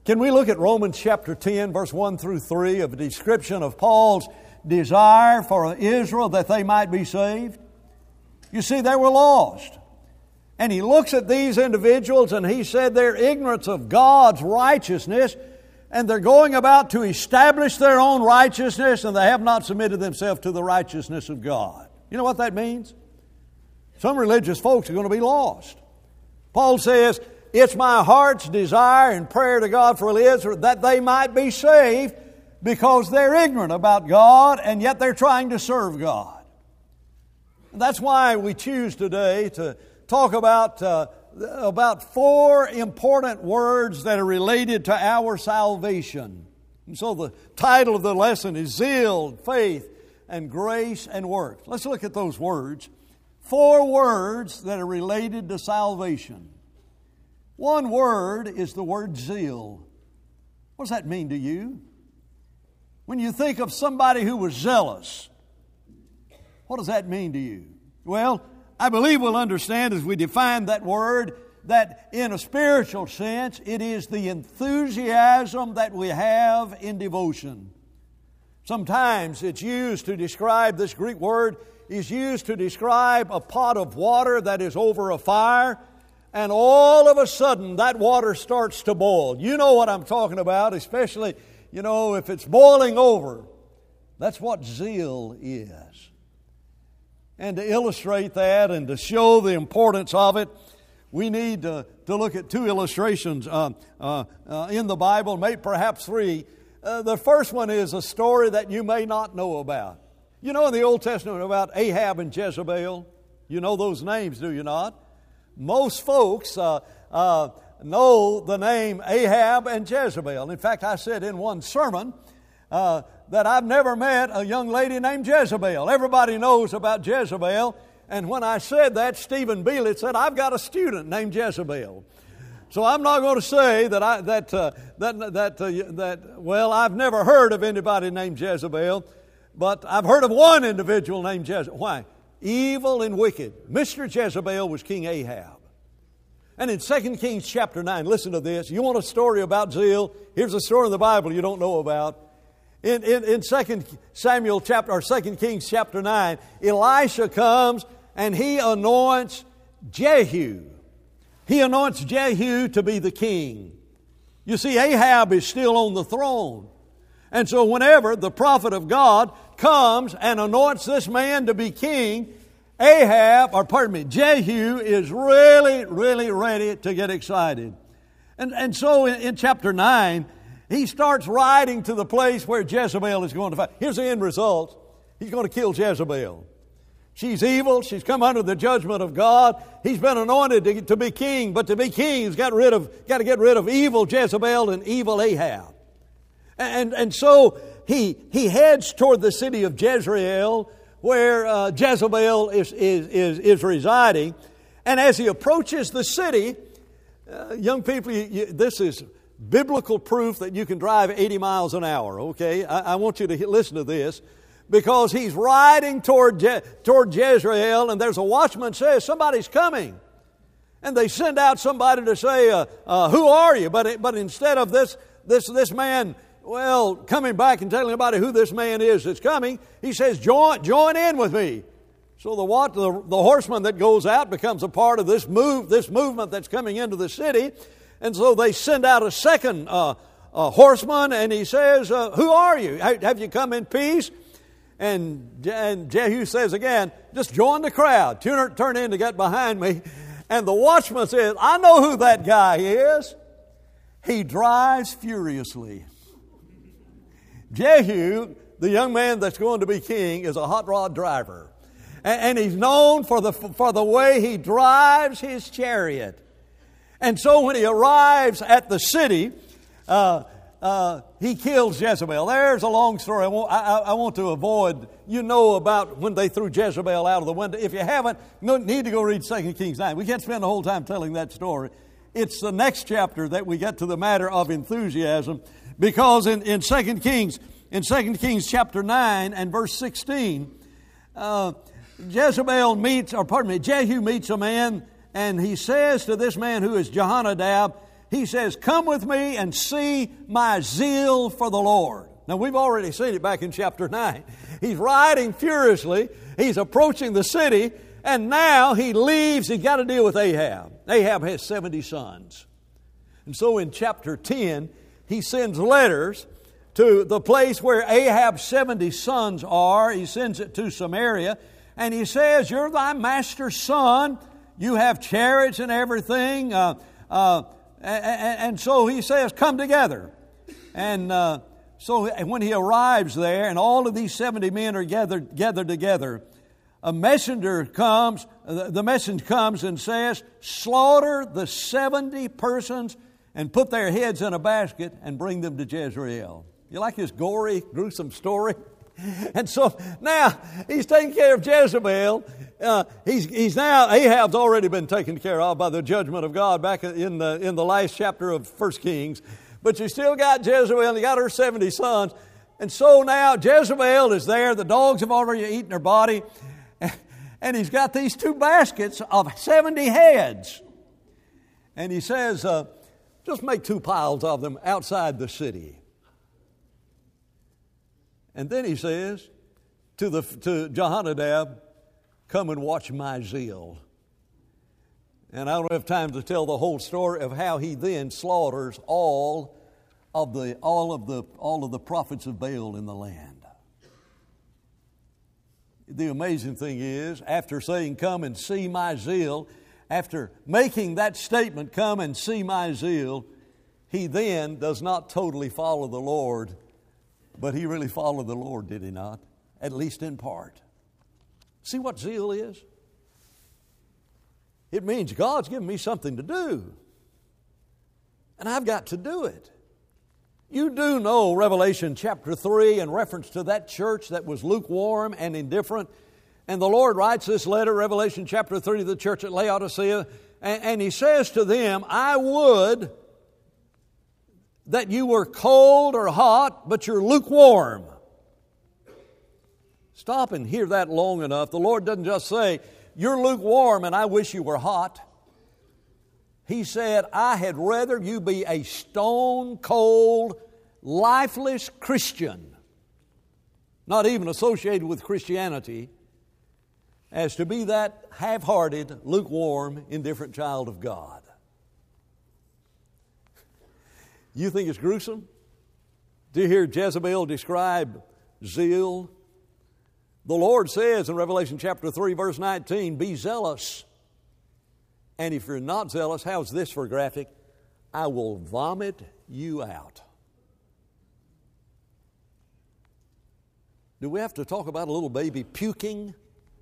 Can we look at Romans chapter 10, verse 1 through 3, of a description of Paul's desire for Israel that they might be saved? You see, they were lost. And he looks at these individuals and he said they're ignorant of God's righteousness, and they're going about to establish their own righteousness, and they have not submitted themselves to the righteousness of God. You know what that means? Some religious folks are going to be lost. Paul says, it's my heart's desire and prayer to God for Israel that they might be saved, because they're ignorant about God and yet they're trying to serve God. And that's why we choose today to talk about four important words that are related to our salvation. And so the title of the lesson is Zeal, Faith, and Grace and Works. Let's look at those words. Four words that are related to salvation. One word is the word zeal. What does that mean to you? When you think of somebody who was zealous, what does that mean to you? Well, I believe we'll understand as we define that word that in a spiritual sense, it is the enthusiasm that we have in devotion. Sometimes it's used to describe, this Greek word is used to describe a pot of water that is over a fire, and all of a sudden that water starts to boil. You know what I'm talking about, especially, if it's boiling over. That's what zeal is. And to illustrate that and to show the importance of it, we need to look at two illustrations in the Bible, maybe perhaps three. The first one is a story that you may not know about. You know in the Old Testament about Ahab and Jezebel? You know those names, do you not? Most folks know the name Ahab and Jezebel. In fact, I said in one sermon that I've never met a young lady named Jezebel. Everybody knows about Jezebel. And when I said that, Stephen Bealett said, I've got a student named Jezebel. So I'm not going to say well, I've never heard of anybody named Jezebel, but I've heard of one individual named Jezebel. Why? Evil and wicked. Mr. Jezebel was King Ahab. And in 2 Kings chapter 9, listen to this. You want a story about zeal? Here's a story in the Bible you don't know about. In 2 Kings chapter 9, Elisha comes and he anoints Jehu. He anoints Jehu to be the king. You see, Ahab is still on the throne. And so whenever the prophet of God comes and anoints this man to be king, Jehu is really, really ready to get excited. And so in chapter 9, he starts riding to the place where Jezebel is going to fight. Here's the end result. He's going to kill Jezebel. She's evil. She's come under the judgment of God. He's been anointed to be king, but to be king, he's got to get rid of evil Jezebel and evil Ahab. And so he heads toward the city of Jezreel, where Jezebel is residing. And as he approaches the city, young people, this is biblical proof that you can drive 80 miles an hour, okay? I want you to listen to this, because he's riding toward Jezreel, and there's a watchman says, somebody's coming. And they send out somebody to say, who are you? But instead of this man, coming back and telling anybody who this man is that's coming, he says, join in with me. So the horseman that goes out becomes a part of this movement that's coming into the city. And so they send out a second horseman, and he says, who are you? Have you come in peace? And Jehu says again, just join the crowd. Turn in to get behind me. And the watchman says, I know who that guy is. He drives furiously. Jehu, the young man that's going to be king, is a hot rod driver. And he's known for the way he drives his chariot. And so when he arrives at the city, he kills Jezebel. There's a long story. I want to avoid. You know about when they threw Jezebel out of the window. If you haven't, you need to go read 2 Kings 9. We can't spend the whole time telling that story. It's the next chapter that we get to the matter of enthusiasm, because in 2 Kings chapter 9 and verse 16, Jehu meets a man, and he says to this man who is Jehonadab, he says, come with me and see my zeal for the Lord. Now, we've already seen it back in chapter 9. He's riding furiously. He's approaching the city. And now he leaves. He's got to deal with Ahab. Ahab has 70 sons. And so in chapter 10, he sends letters to the place where Ahab's 70 sons are. He sends it to Samaria. And he says, you're thy master's son. You have chariots and everything. And so he says, come together. And so when he arrives there, and all of these 70 men are gathered together, a messenger comes. The messenger comes and says, slaughter the 70 persons and put their heads in a basket and bring them to Jezreel. You like this gory, gruesome story? And so now he's taking care of Jezebel. He's now, Ahab's already been taken care of by the judgment of God back in the last chapter of 1 Kings. But you still got Jezebel, and you got her 70 sons. And so now Jezebel is there. The dogs have already eaten her body. And he's got these 2 baskets of 70 heads. And he says, just make 2 piles of them outside the city. And then he says to Jehonadab, come and watch my zeal. And I don't have time to tell the whole story of how he then slaughters all of the prophets of Baal in the land. The amazing thing is, after saying, come and see my zeal, after making that statement, come and see my zeal, he then does not totally follow the Lord, but he really followed the Lord, did he not? At least in part. See what zeal is? It means God's given me something to do, and I've got to do it. You do know Revelation chapter 3 in reference to that church that was lukewarm and indifferent. And the Lord writes this letter, Revelation chapter 3, to the church at Laodicea, and He says to them, I would that you were cold or hot, but you're lukewarm. Stop and hear that long enough. The Lord doesn't just say, you're lukewarm and I wish you were hot. He said, I had rather you be a stone cold, lifeless Christian, not even associated with Christianity, as to be that half-hearted, lukewarm, indifferent child of God. You think it's gruesome? Do you hear Jezebel describe zeal? The Lord says in Revelation chapter 3, verse 19, be zealous. And if you're not zealous, how's this for graphic? I will vomit you out. Do we have to talk about a little baby puking?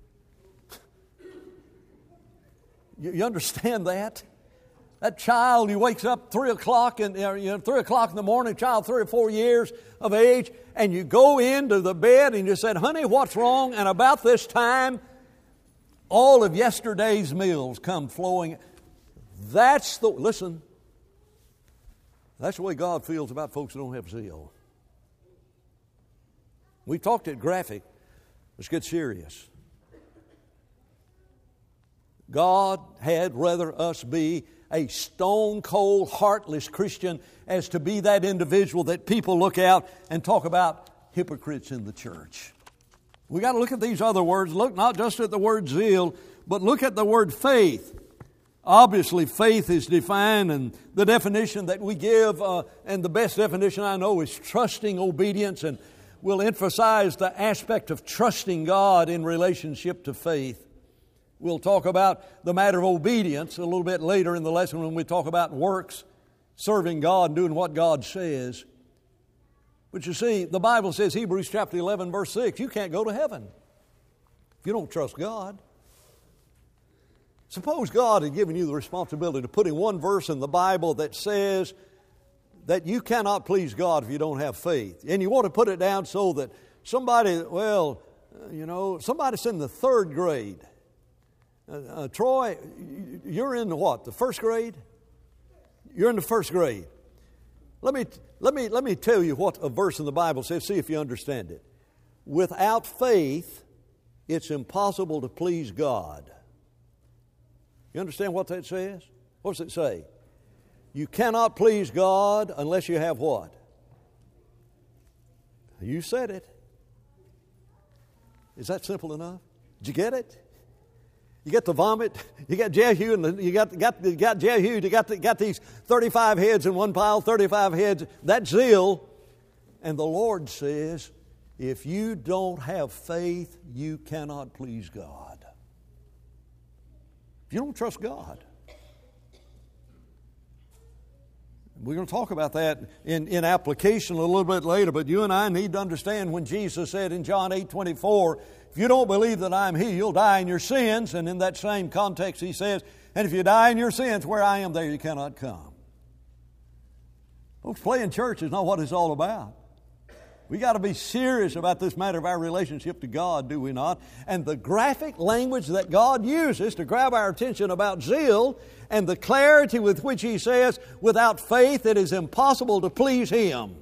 You understand that? That child, he wakes up 3 o'clock in the morning, child 3 or 4 years of age, and you go into the bed and you said, honey, what's wrong? And about this time, all of yesterday's meals come flowing. That's the way God feels about folks who don't have zeal. We talked at graphic. Let's get serious. God had rather us be a stone-cold, heartless Christian as to be that individual that people look out and talk about hypocrites in the church. We got to look at these other words. Look not just at the word zeal, but look at the word faith. Obviously, faith is defined, and the definition that we give, and the best definition I know is trusting obedience, and we'll emphasize the aspect of trusting God in relationship to faith. We'll talk about the matter of obedience a little bit later in the lesson when we talk about works, serving God and doing what God says. But you see, the Bible says, Hebrews chapter 11, verse 6, you can't go to heaven if you don't trust God. Suppose God had given you the responsibility to putting one verse in the Bible that says that you cannot please God if you don't have faith. And you want to put it down so that somebody's in the 3rd grade. Troy, you're in what? The 1st grade? You're in the 1st grade. Let me tell you what a verse in the Bible says. See if you understand it. Without faith, it's impossible to please God. You understand what that says? What does it say? You cannot please God unless you have what? You said it. Is that simple enough? Did you get it? You get the vomit. You got Jehu, and you got Jehu. You got these 35 heads in one pile. 35 heads. That's zeal. And the Lord says, if you don't have faith, you cannot please God. If you don't trust God. We're going to talk about that in application a little bit later, but you and I need to understand when Jesus said in John 8:24, if you don't believe that I'm He, you'll die in your sins. And in that same context He says, and if you die in your sins, where I am, there you cannot come. Folks, playing church is not what it's all about. We got to be serious about this matter of our relationship to God, do we not? And the graphic language that God uses to grab our attention about zeal and the clarity with which He says, without faith it is impossible to please Him.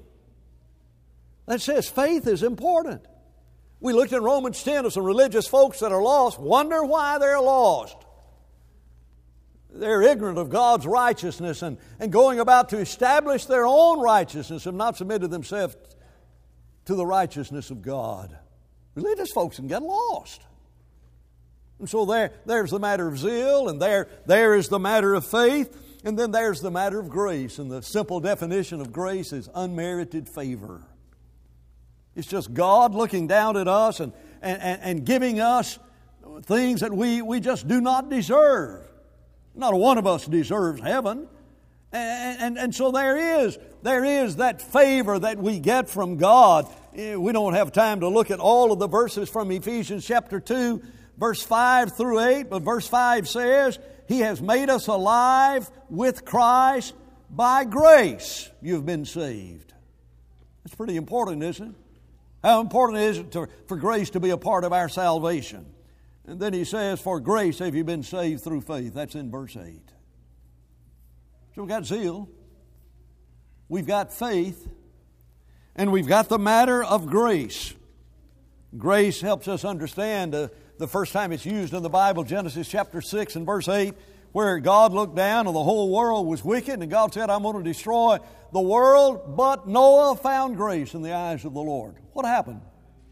That says faith is important. We looked in Romans 10 of some religious folks that are lost, wonder why they're lost. They're ignorant of God's righteousness and going about to establish their own righteousness, have not submitted themselves to the righteousness of God. Religious folks can get lost. And so there's the matter of zeal, and there is the matter of faith, and then there's the matter of grace. And the simple definition of grace is unmerited favor. It's just God looking down at us and giving us things that we just do not deserve. Not one of us deserves heaven. And so there is that favor that we get from God. We don't have time to look at all of the verses from Ephesians chapter 2, verse 5 through 8, but verse 5 says, He has made us alive with Christ by grace. You've been saved. That's pretty important, isn't it? How important is it for grace to be a part of our salvation? And then he says, for grace have you been saved through faith. That's in verse 8. So we've got zeal, we've got faith, and we've got the matter of grace. Grace helps us understand the first time it's used in the Bible, Genesis chapter 6 and verse 8, where God looked down and the whole world was wicked, and God said, I'm going to destroy the world, but Noah found grace in the eyes of the Lord. What happened?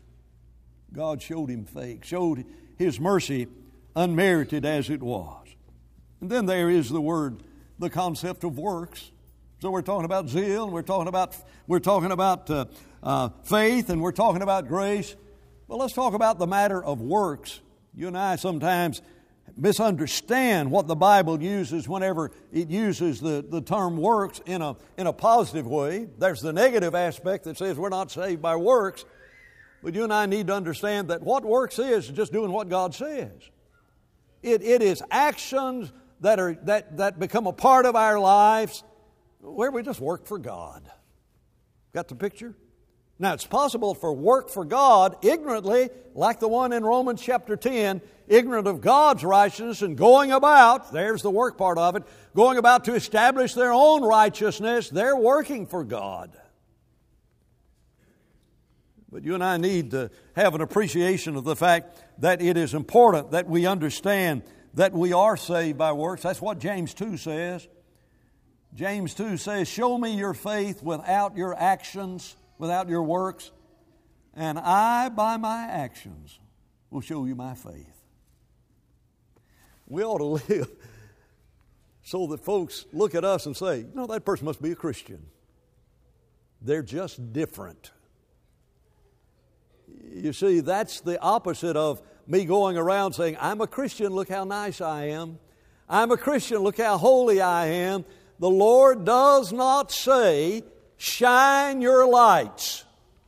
God showed him faith, showed His mercy unmerited as it was. And then there is the concept of works. So we're talking about zeal, and we're talking about faith, and we're talking about grace. Well, let's talk about the matter of works. You and I sometimes misunderstand what the Bible uses whenever it uses the term works in a positive way. There's the negative aspect that says we're not saved by works. But you and I need to understand that what works is just doing what God says. It is actions that become a part of our lives where we just work for God. Got the picture? Now, it's possible for work for God ignorantly, like the one in Romans chapter 10, ignorant of God's righteousness and going about, there's the work part of it, going about to establish their own righteousness. They're working for God. But you and I need to have an appreciation of the fact that it is important that we understand that we are saved by works. That's what James 2 says. James 2 says, show me your faith without your actions, without your works, and I, by my actions, will show you my faith. We ought to live so that folks look at us and say, that person must be a Christian. They're just different. You see, that's the opposite of me going around saying, I'm a Christian, look how nice I am. I'm a Christian, look how holy I am. The Lord does not say, shine your lights.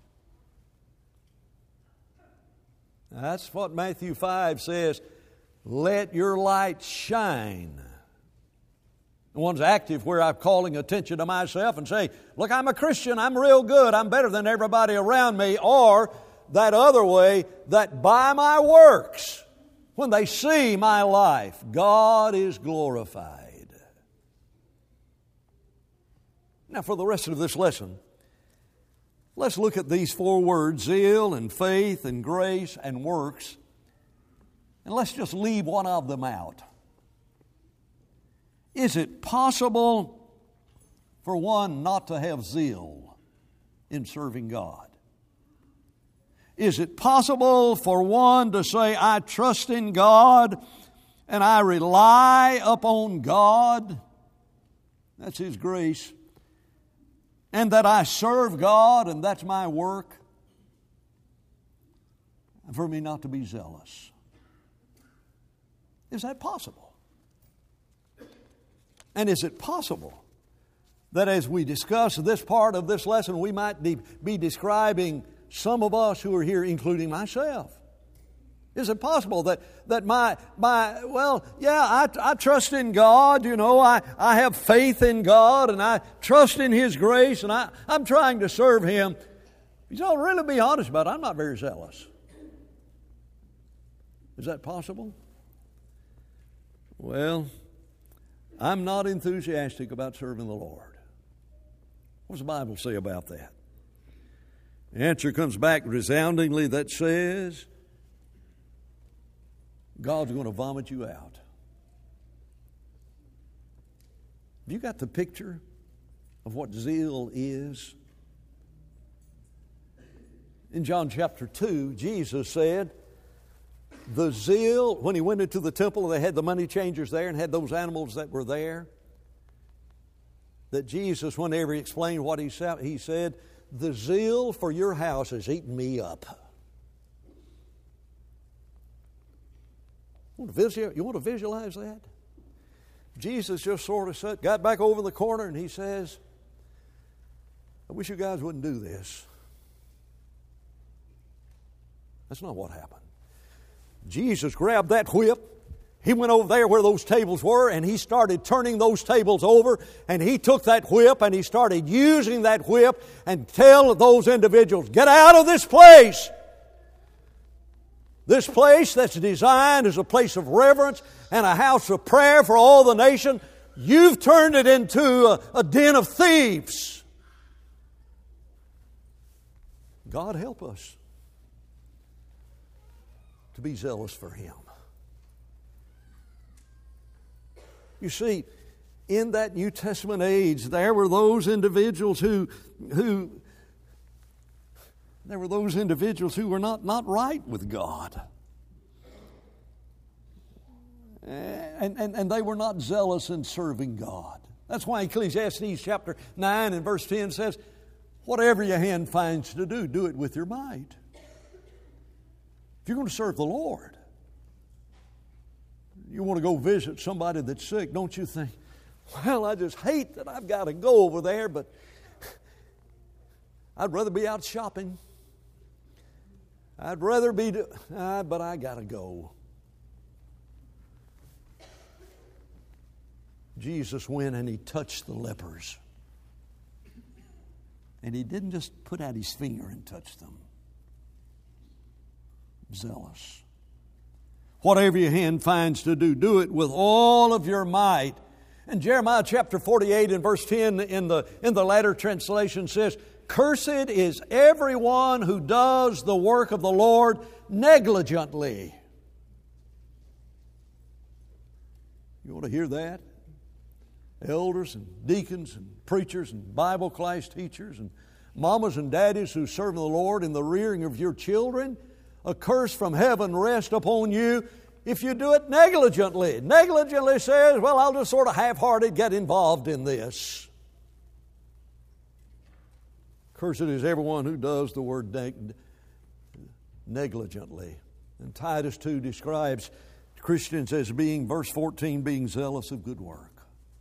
That's what Matthew 5 says, let your light shine. The one's active where I'm calling attention to myself and saying, look, I'm a Christian, I'm real good, I'm better than everybody around me. Or that other way, that by my works, when they see my life, God is glorified. Now, for the rest of this lesson, let's look at these four words, zeal and faith and grace and works, and let's just leave one of them out. Is it possible for one not to have zeal in serving God? Is it possible for one to say, I trust in God and I rely upon God? That's His grace. And that I serve God and that's my work? And for me not to be zealous. Is that possible? And is it possible that as we discuss this part of this lesson, we might be describing some of us who are here, including myself? Is it possible that I trust in God, I have faith in God, and I trust in His grace, and I'm trying to serve Him. You don't really be honest about it. I'm not very zealous. Is that possible? Well, I'm not enthusiastic about serving the Lord. What does the Bible say about that? The answer comes back resoundingly that says, God's going to vomit you out. Have you got the picture of what zeal is? In John chapter 2, Jesus said, the zeal, when He went into the temple, they had the money changers there and had those animals that were there. That Jesus, whenever He explained what He said, the zeal for your house has eaten me up. You want to visualize that? Jesus just sort of got back over in the corner and He says, I wish you guys wouldn't do this. That's not what happened. Jesus grabbed that whip. He went over there where those tables were and He started turning those tables over, and He took that whip and He started using that whip and tell those individuals, get out of this place. This place that's designed as a place of reverence and a house of prayer for all the nation, you've turned it into a den of thieves. God help us to be zealous for Him. You see, in that New Testament age, there were those individuals who were not right with God. And they were not zealous in serving God. That's why Ecclesiastes chapter 9 and verse 10 says, whatever your hand finds to do, do it with your might. If you're going to serve the Lord, you want to go visit somebody that's sick, don't you think, well, I just hate that I've got to go over there, but I'd rather be out shopping. I'd rather be, but I got to go. Jesus went and He touched the lepers. And He didn't just put out His finger and touch them. Zealous. Whatever your hand finds to do, do it with all of your might. And Jeremiah chapter 48 and verse 10 in the latter translation says, cursed is everyone who does the work of the Lord negligently. You want to hear that? Elders and deacons and preachers and Bible class teachers and mamas and daddies who serve the Lord in the rearing of your children, a curse from heaven rest upon you if you do it negligently. Negligently says, well, I'll just sort of half-hearted get involved in this. Cursed is everyone who does the word negligently. And Titus 2 describes Christians as being, verse 14, being zealous of good work.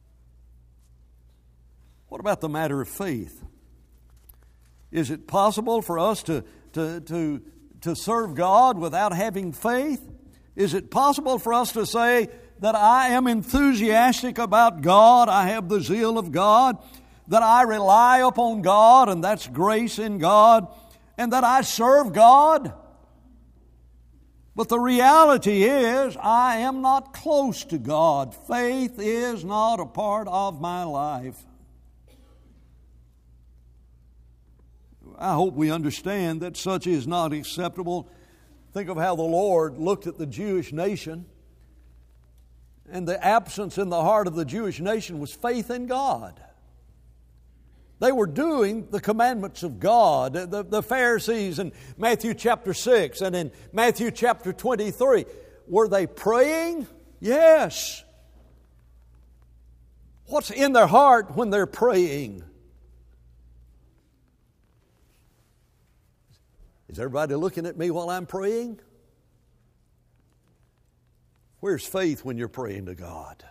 What about the matter of faith? Is it possible for us to serve God without having faith? Is it possible for us to say that I am enthusiastic about God, I have the zeal of God, that I rely upon God, and that's grace in God, and that I serve God? But the reality is, I am not close to God. Faith is not a part of my life. I hope we understand that such is not acceptable. Think of how the Lord looked at the Jewish nation, and the absence in the heart of the Jewish nation was faith in God. They were doing the commandments of God. The Pharisees in Matthew chapter 6 and in Matthew chapter 23. Were they praying? Yes. What's in their heart when they're praying? Is everybody looking at me while I'm praying? Where's faith when you're praying to God?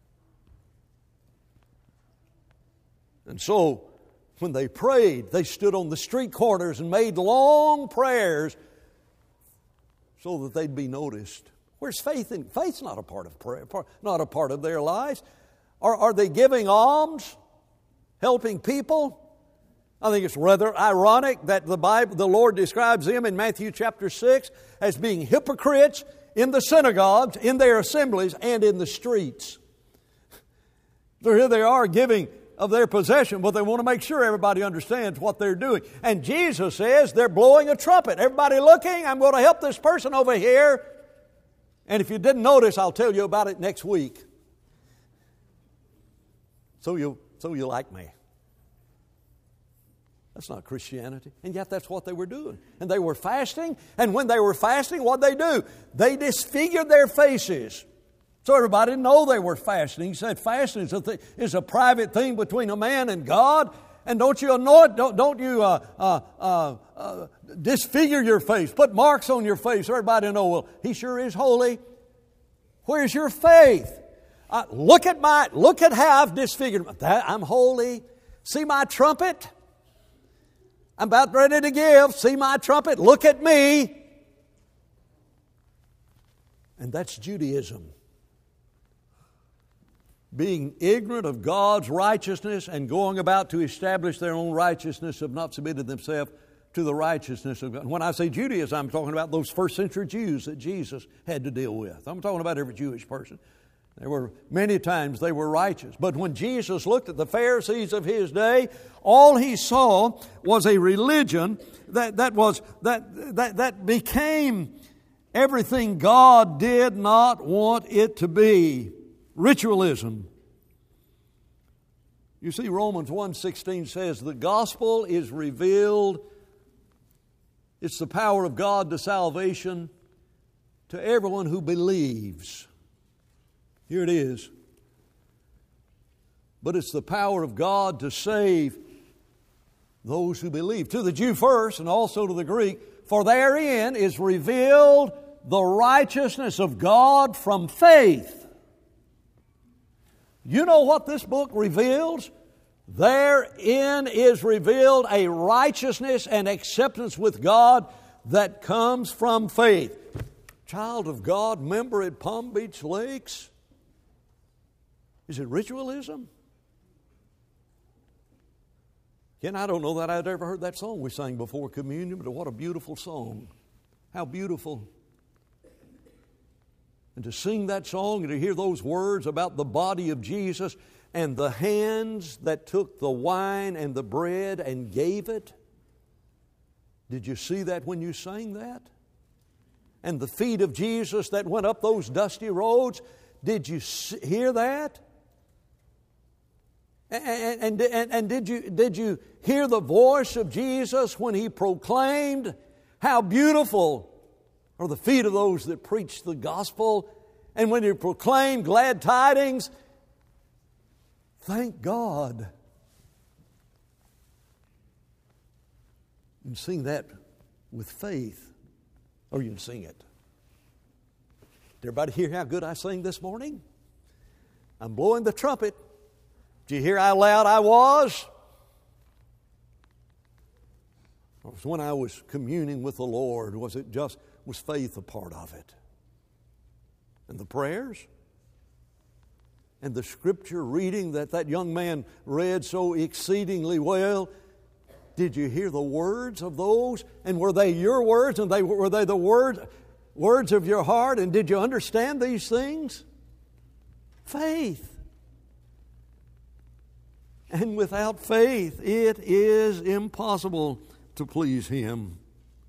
And so, when they prayed, they stood on the street corners and made long prayers so that they'd be noticed. Where's faith? Faith's not a part of prayer, not a part of their lives. Are they giving alms? Helping people? I think it's rather ironic that the Lord describes them in Matthew chapter 6 as being hypocrites in the synagogues, in their assemblies, and in the streets. So here they are giving of their possession, but they want to make sure everybody understands what they're doing. And Jesus says they're blowing a trumpet. Everybody looking, I'm going to help this person over here. And if you didn't notice, I'll tell you about it next week. So you like me. That's not Christianity. And yet that's what they were doing. And they were fasting. And when they were fasting, what'd they do? They disfigured their faces. So everybody didn't know they were fasting. He said fasting is a private thing between a man and God. And don't you anoint, don't you disfigure your face. Put marks on your face. Everybody know, well, he sure is holy. Where's your faith? Look at how I've disfigured. I'm holy. See my trumpet? I'm about ready to give. See my trumpet? Look at me. And that's Judaism. Being ignorant of God's righteousness and going about to establish their own righteousness have not submitted themselves to the righteousness of God. When I say Judaism, I'm talking about those first century Jews that Jesus had to deal with. I'm talking about every Jewish person. There were many times they were righteous. But when Jesus looked at the Pharisees of His day, all He saw was a religion that became everything God did not want it to be. Ritualism. You see, Romans 1:16 says, the gospel is revealed. It's the power of God to salvation to everyone who believes. Here it is. But it's the power of God to save those who believe. To the Jew first and also to the Greek. For therein is revealed the righteousness of God from faith. You know what this book reveals? Therein is revealed a righteousness and acceptance with God that comes from faith. Child of God, member at Palm Beach Lakes. Is it ritualism? Ken, I don't know that I'd ever heard that song we sang before communion, but what a beautiful song. How beautiful. And to sing that song and to hear those words about the body of Jesus and the hands that took the wine and the bread and gave it. Did you see that when you sang that? And the feet of Jesus that went up those dusty roads. Did you hear that? And did you hear the voice of Jesus when He proclaimed how beautiful are the feet of those that preach the gospel? And when He proclaimed glad tidings, thank God. You can sing that with faith, or you can sing it. Did everybody hear how good I sang this morning? I'm blowing the trumpet. Did you hear how loud I was? It was when I was communing with the Lord. Was faith a part of it? And the prayers? And the scripture reading that young man read so exceedingly well? Did you hear the words of those? And were they your words? And were they the words of your heart? And did you understand these things? Faith. And without faith, it is impossible to please Him.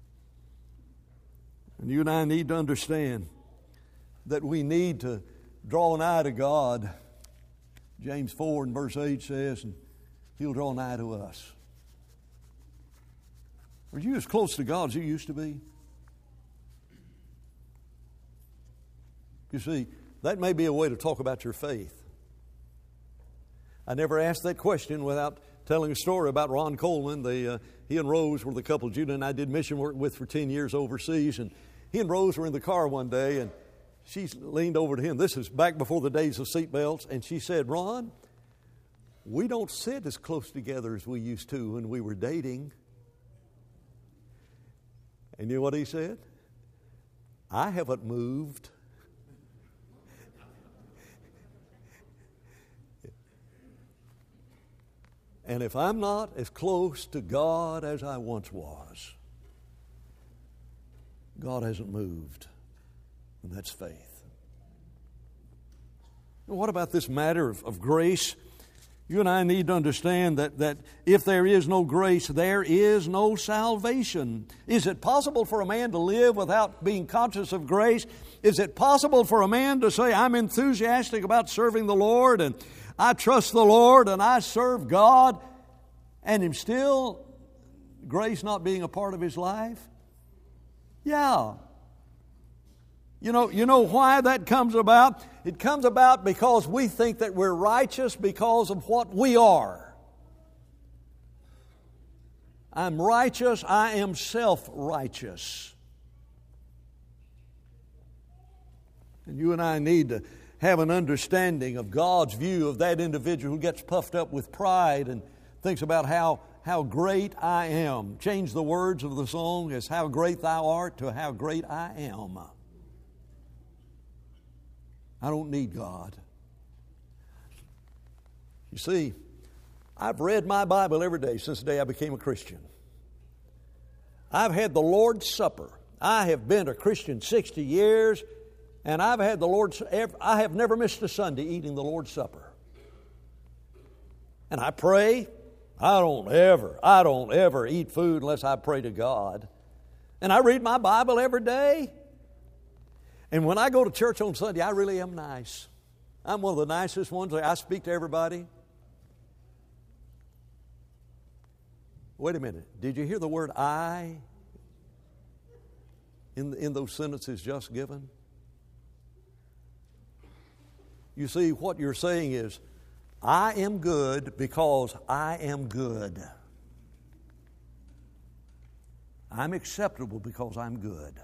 And you and I need to understand that we need to draw nigh to God. James 4 and verse 8 says, He'll draw nigh to us. Are you as close to God as you used to be? You see, that may be a way to talk about your faith. I never asked that question without telling a story about Ron Coleman. He and Rose were the couple Judah and I did mission work with for 10 years overseas. And he and Rose were in the car one day, and she leaned over to him. This is back before the days of seatbelts. And she said, "Ron, we don't sit as close together as we used to when we were dating." And you know what he said? "I haven't moved." And if I'm not as close to God as I once was, God hasn't moved. And that's faith. And what about this matter of grace? You and I need to understand that if there is no grace, there is no salvation. Is it possible for a man to live without being conscious of grace? Is it possible for a man to say, "I'm enthusiastic about serving the Lord, and I trust the Lord, and I serve God," and him still, grace not being a part of his life? Yeah. You know why that comes about? It comes about because we think that we're righteous because of what we are. I'm righteous, I am self-righteous. And you and I need to have an understanding of God's view of that individual who gets puffed up with pride and thinks about how great I am. Change the words of the song as "How great thou art" to "How great I am." I don't need God. You see, I've read my Bible every day since the day I became a Christian. I've had the Lord's Supper. I have been a Christian 60 years, and I have never missed a Sunday eating the Lord's Supper. And I pray. I don't ever eat food unless I pray to God. And I read my Bible every day. And when I go to church on Sunday, I really am nice. I'm one of the nicest ones. I speak to everybody. Wait a minute. Did you hear the word "I" in those sentences just given? You see, what you're saying is, I am good because I am good. I'm acceptable because I'm good.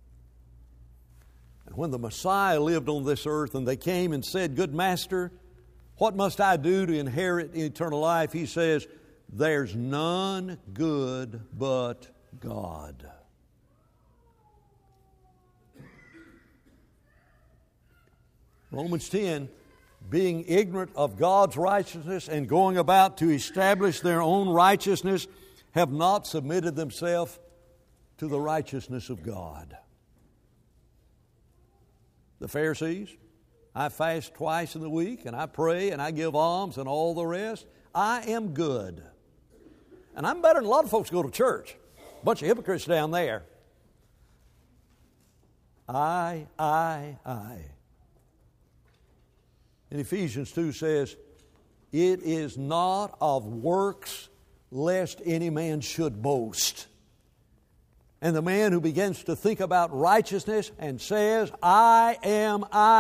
And when the Messiah lived on this earth and they came and said, "Good Master, what must I do to inherit eternal life?" He says, "There's none good but God." Romans 10, being ignorant of God's righteousness and going about to establish their own righteousness, have not submitted themselves to the righteousness of God. The Pharisees, I fast twice in the week, and I pray, and I give alms, and all the rest. I am good. And I'm better than a lot of folks who go to church. A bunch of hypocrites down there. I. And Ephesians 2 says, "It is not of works, lest any man should boast." And the man who begins to think about righteousness and says, I am,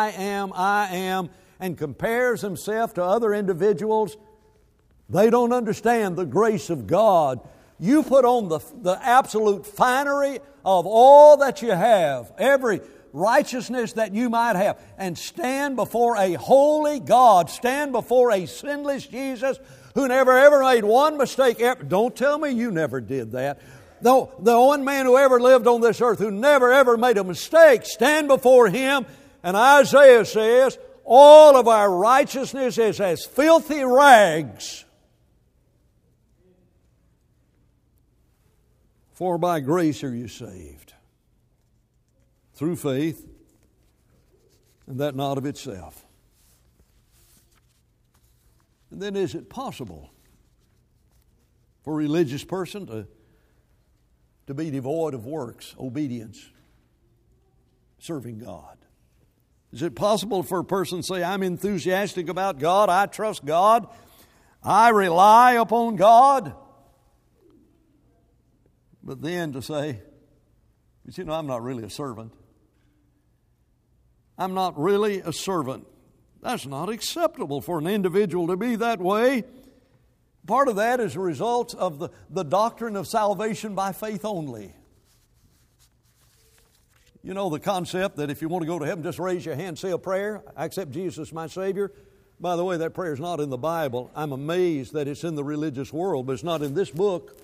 and compares himself to other individuals, they don't understand the grace of God. You put on the absolute finery of all that you have, every righteousness that you might have, and stand before a holy God, stand before a sinless Jesus who never ever made one mistake. Don't tell me you never did that. The one man who ever lived on this earth who never ever made a mistake, stand before Him, and Isaiah says, all of our righteousness is as filthy rags. For by grace are you saved, through faith, and that not of itself. And then is it possible for a religious person to be devoid of works, obedience, serving God? Is it possible for a person to say, I'm enthusiastic about God, I trust God, I rely upon God. But then to say, but I'm not really a servant. I'm not really a servant. That's not acceptable for an individual to be that way. Part of that is a result of the doctrine of salvation by faith only. You know the concept that if you want to go to heaven, just raise your hand, say a prayer, I accept Jesus as my Savior. By the way, that prayer is not in the Bible. I'm amazed that it's in the religious world, but it's not in this book.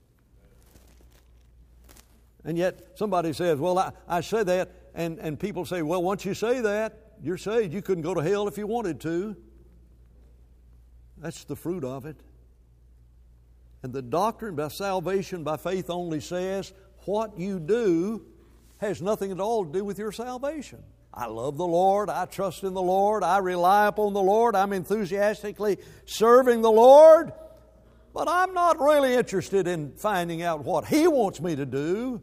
And yet somebody says, well, I said that, and people say, well, once you say that, you're saved. You couldn't go to hell if you wanted to. That's the fruit of it. And the doctrine of salvation by faith only says what you do has nothing at all to do with your salvation. I love the Lord. I trust in the Lord. I rely upon the Lord. I'm enthusiastically serving the Lord. But I'm not really interested in finding out what He wants me to do.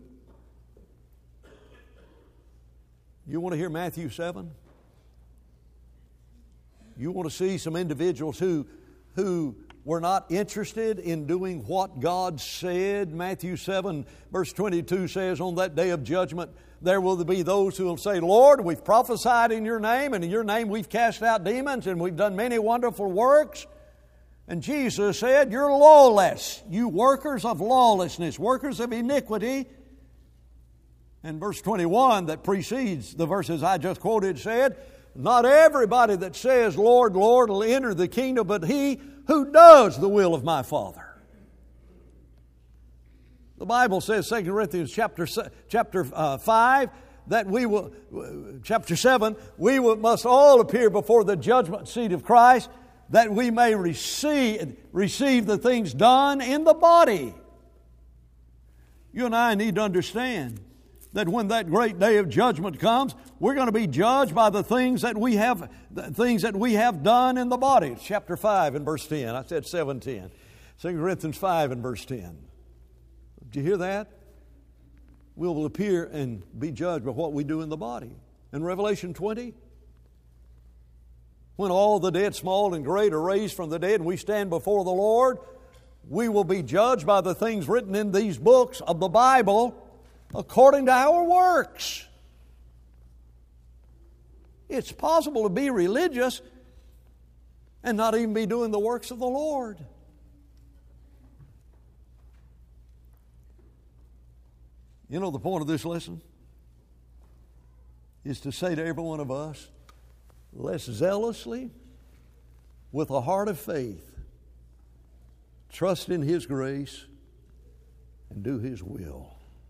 You want to hear Matthew 7? You want to see some individuals who were not interested in doing what God said. Matthew 7 verse 22 says, on that day of judgment, there will be those who will say, Lord, we've prophesied in your name, and in your name we've cast out demons, and we've done many wonderful works. And Jesus said, you're lawless, you workers of lawlessness, workers of iniquity. And verse 21 that precedes the verses I just quoted said, not everybody that says, Lord, Lord, will enter the kingdom, but he who does the will of my Father. The Bible says, 2 Corinthians chapter 5, that we will, chapter 7, must all appear before the judgment seat of Christ, that we may receive the things done in the body. You and I need to understand that when that great day of judgment comes, we're going to be judged by the things that we have done in the body. It's chapter 5 and verse 10. I said 7:10. 2 Corinthians 5 and verse 10. Did you hear that? We will appear and be judged by what we do in the body. In Revelation 20, when all the dead, small and great, are raised from the dead and we stand before the Lord, we will be judged by the things written in these books of the Bible according to our works. It's possible to be religious and not even be doing the works of the Lord. You know the point of this lesson is to say to every one of us, let's zealously, with a heart of faith, trust in His grace and do His will.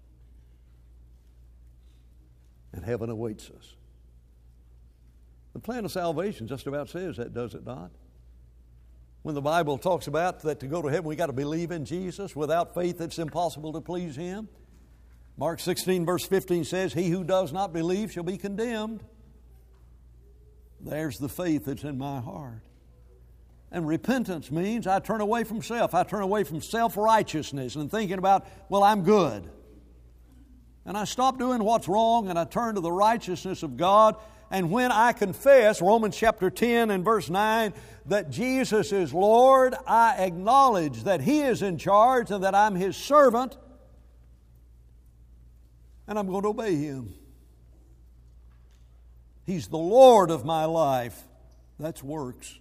And heaven awaits us. The plan of salvation just about says that, does it not? When the Bible talks about that to go to heaven, we got to believe in Jesus. Without faith, it's impossible to please Him. Mark 16 verse 15 says, he who does not believe shall be condemned. There's the faith that's in my heart. And repentance means I turn away from self. I turn away from self-righteousness and thinking about, well, I'm good. And I stop doing what's wrong and I turn to the righteousness of God. And when I confess, Romans chapter 10 and verse 9, that Jesus is Lord, I acknowledge that He is in charge and that I'm His servant. And I'm going to obey Him. He's the Lord of my life. That's works.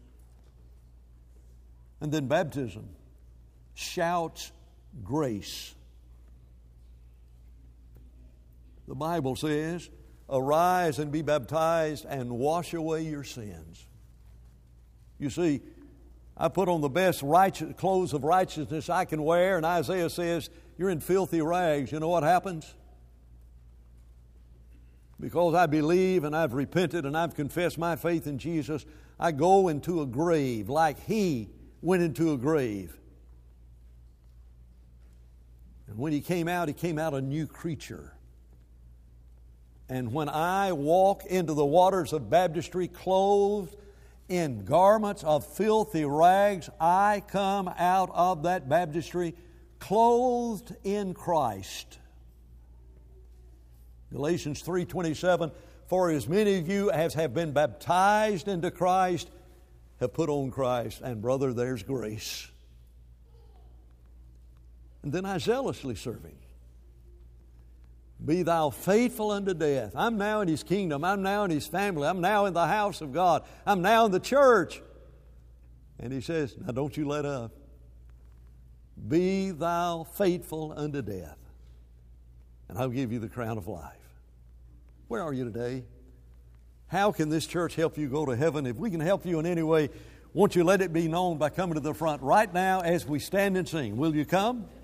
And then baptism shouts grace. The Bible says, arise and be baptized and wash away your sins. You see, I put on the best clothes of righteousness I can wear, and Isaiah says, you're in filthy rags. You know what happens? Because I believe and I've repented and I've confessed my faith in Jesus, I go into a grave like He went into a grave. And when He came out a new creature. And when I walk into the waters of baptistry clothed in garments of filthy rags, I come out of that baptistry clothed in Christ. Galatians 3:27, for as many of you as have been baptized into Christ have put on Christ, and brother, there's grace. And then I zealously serve Him. Be thou faithful unto death. I'm now in His kingdom. I'm now in His family. I'm now in the house of God. I'm now in the church. And He says, now don't you let up. Be thou faithful unto death, and I'll give you the crown of life. Where are you today? How can this church help you go to heaven? If we can help you in any way, won't you let it be known by coming to the front right now as we stand and sing? Will you come?